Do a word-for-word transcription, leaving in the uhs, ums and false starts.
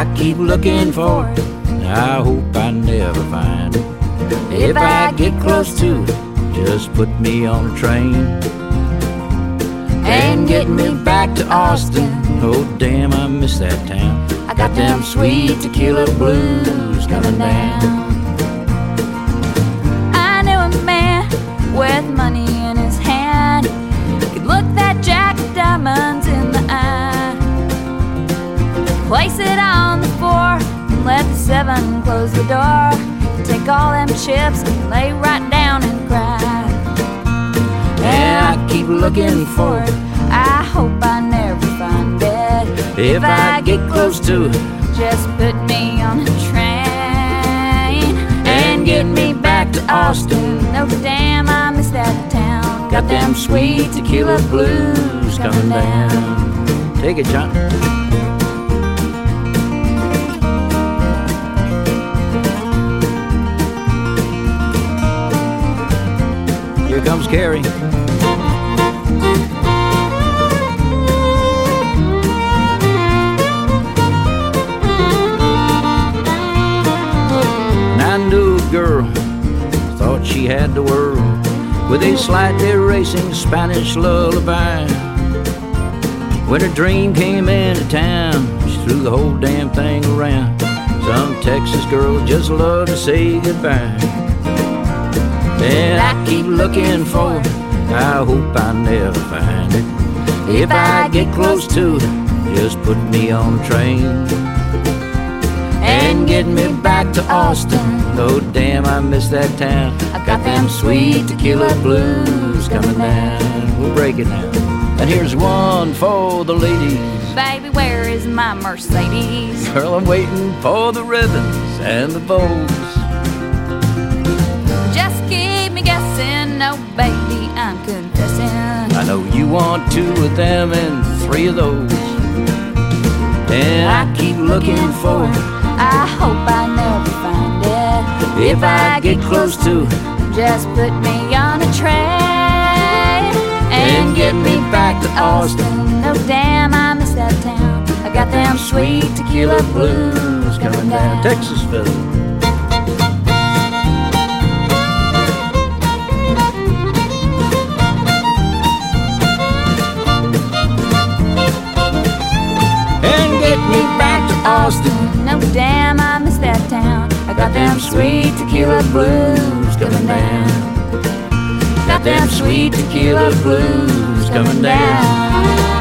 I keep looking for it, I hope I never find it. If I get close to it, just put me on a train and get me back to Austin. Oh damn, I miss that town. I got them sweet tequila blues coming down. I knew a man with money in his hand, could look that jack of diamonds in the eye, place it on the floor, and let the seven close the door, take all them chips and lay right down and cry. And I keep looking for it, I hope I never find it. if I get close to it, just put me on a train and get me back to Austin. Oh damn, I miss that town. Got them sweet tequila blues coming down. Take it, John. Here comes Carrie. And I knew a girl, thought she had the world, with a slightly racing Spanish lullaby. When her dream came into town, she threw the whole damn thing around. Some Texas girls just love to say goodbye. And I keep looking for it, I hope I never find it. If I get close to it, just put me on a train and get me back to Austin. Oh damn, I miss that town. I got them sweet tequila blues coming down. We'll break it down. And here's one for the ladies. Baby, where is my Mercedes? Girl, I'm waiting for the ribbons and the bows. Just keep me guessing, no baby, I'm confessing. I know you want two of them and three of those. And I keep looking for it, I hope I never find it. if I get close to it, just put me on a train and get me back to Austin. Oh damn, I miss that town. I got them sweet tequila blues coming down. Texas fiddle. And get me back to Austin. No damn, I miss that town. I got them sweet tequila blues coming down. Got them sweet tequila blues coming down.